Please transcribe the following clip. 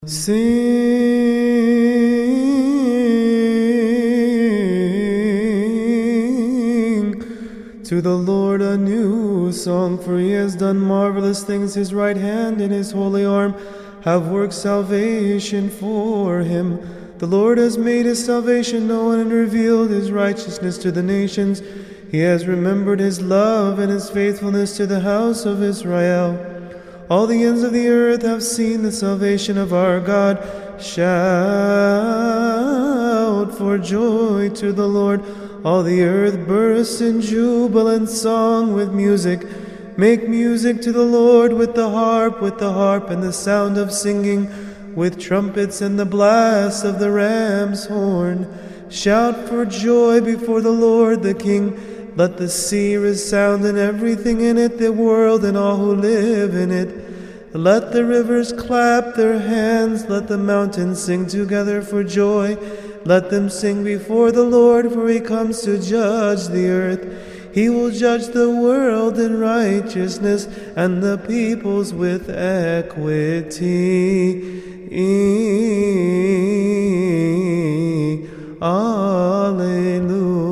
Sing to the Lord a new song, for he has done marvelous things. His right hand and his holy arm have worked salvation for him. The Lord has made his salvation known and revealed his righteousness to the nations. He has remembered his love and his faithfulness to the house of Israel. All the ends of the earth have seen the salvation of our God. Shout for joy to the Lord. All the earth bursts in jubilant song with music. Make music to the Lord with the harp and the sound of singing, with trumpets and the blast of the ram's horn. Shout for joy before the Lord the King. Let the sea resound and everything in it, the world and all who live in it. Let the rivers clap their hands, let the mountains sing together for joy. Let them sing before the Lord, for he comes to judge the earth. He will judge the world in righteousness and the peoples with equity. Alleluia.